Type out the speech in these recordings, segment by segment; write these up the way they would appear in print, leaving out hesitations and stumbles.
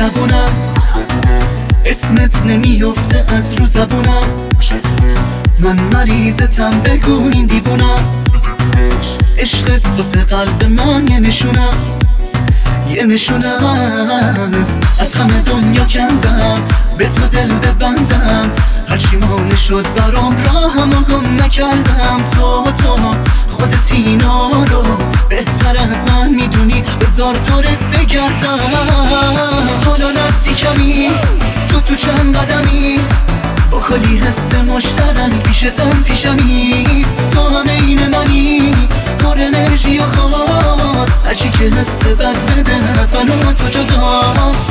مهربونم، اسمت نمیفته از رو زبونم. من مریضتم، بگو این دیوونه است. عشقت واسه قلب من یه نشونه است، یه نشونه است. از همه دنیا کندم به تو دل ببندم، هرچی مانع شد برام راهمو گم نکردم. تو خودت اینا رو بهتر از من میدونی، بذار دورت بگردم. حالا نزدیکمی، تو چند قدمی، با کلی حس مشترک پیشتم پیشمی. تو همه این منی، پر انرژی و خواست، هرچی که حس بد بده از من و تو جداست.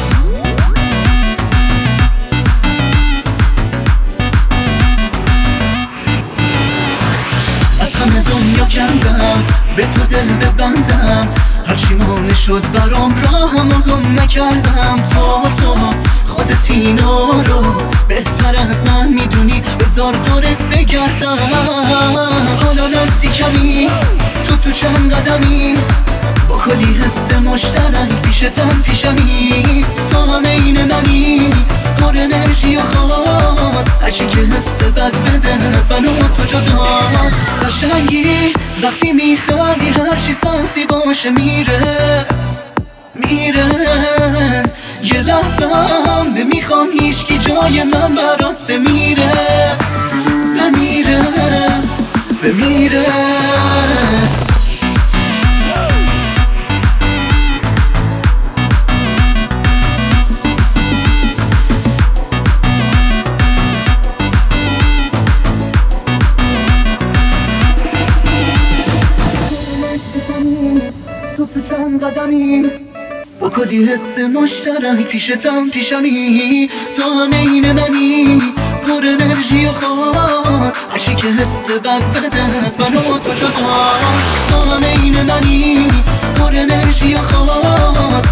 از همه دنیا کندم به تو دل ببندم، هرچی مانع شد برام راهمو گم نکردم. تو خودت اینا رو بهتر از من میدونی، بذار دورت بگردم. حالا نزدیکمی، تو چند قدمی، با کلی حس مشترک پیشتم پیشمی. تو همه این منی، پر انرژی و خواست، هرچی که حس بد بده از من و تو جداست. قشنگی وقتی میخندی، هرچی سختی باشه میره. یه لحظه هم نمیخوام هیچکی جای من برات بمیره. تو چند قدمی، با کلی حس مشترک پیشتم پیشمی. تو همه این منی، پر انرژی و خواست، هرچی که حس بد بده از من و تو جداست. تو همه این منی، پر انرژی و خواست،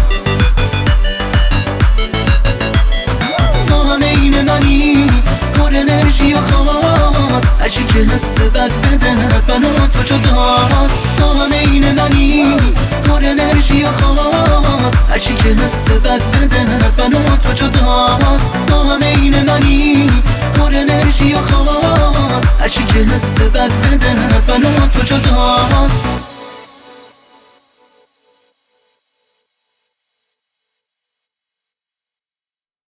تو همه این منی، پر انرژی و خواست، هرچی که حس بد بده از من و تو جداست. تو همه این منی، پر انرژی و خواست، هرچی که حس بد بده از من و تو جداست. تو همه این منی، پر انرژی و خواست، هرچی که حس بد بده از من و تو جداست.